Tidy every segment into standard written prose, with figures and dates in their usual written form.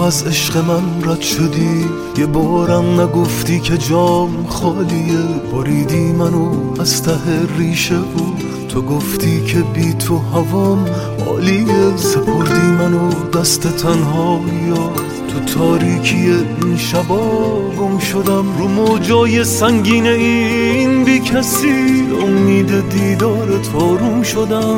از عشق من رد شدی، یه بارم نگفتی که جام خالیه. بریدی منو از ته ریشه بود، تو گفتی که بی تو هوام عالیه. سپردی منو دست تنهایی‌ها، تو تاریکی این شبا گم شدم. رو موجای سنگین این بی کسی، امید دیدارت آروم شدم.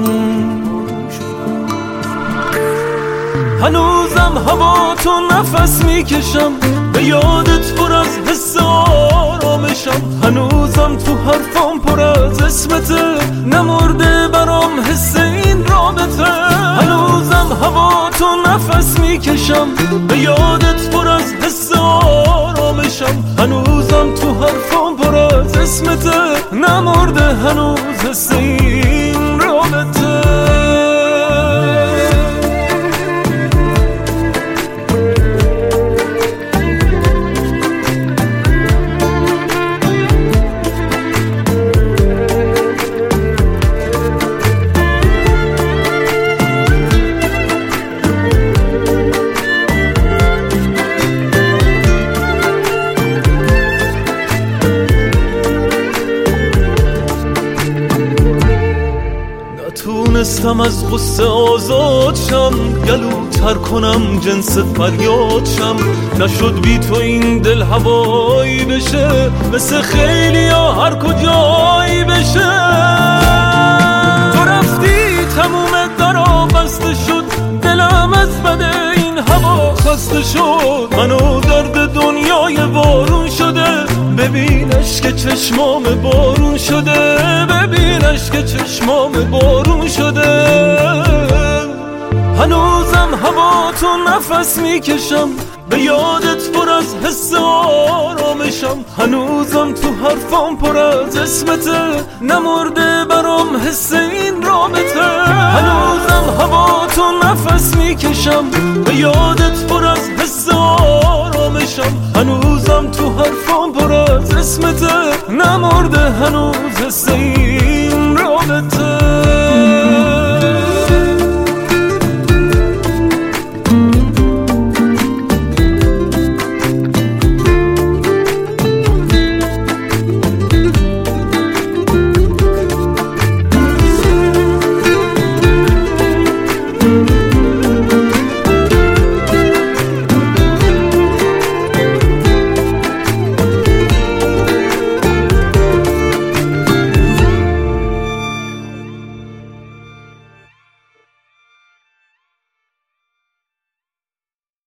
هنوزم هوا تو نفس میکشم، به یادت پر از حس آرامشم. هنوزم تو حرفام پر از اسمته، نمرده برام حس این رابطه. هنوزم هوا تو نفس میکشم، به یادت پر از حس آرامشم. هنوزم تو حرفام پر از اسمته، نمرده هنوز حس این رابطه. نتونستم از غصه آزاد شم، گلو تر کنم جنس فریاد شم. نشد بی تو این دل هوایی بشه، مثل خیلی ها هر کجایی بشه. تو رفتی تموم درا بسته شد، دلم از بده این هوا خسته شد. منو درد دنیای بارون شده، ببینش که چشمام بارون شده. ببینش که چشمام بارون شده. هنوزم هوا تو نفس میکشم، به یادت پر از حس آرامشم. هنوزم تو حرفام پر از اسمته، نمرده برام حس این رابطه. هنوزم هوا تو نفس میکشم، به یادت پر از حس آرامشم. هنوزم تو حرفام پر از اسمته، نمرده هنوز حس این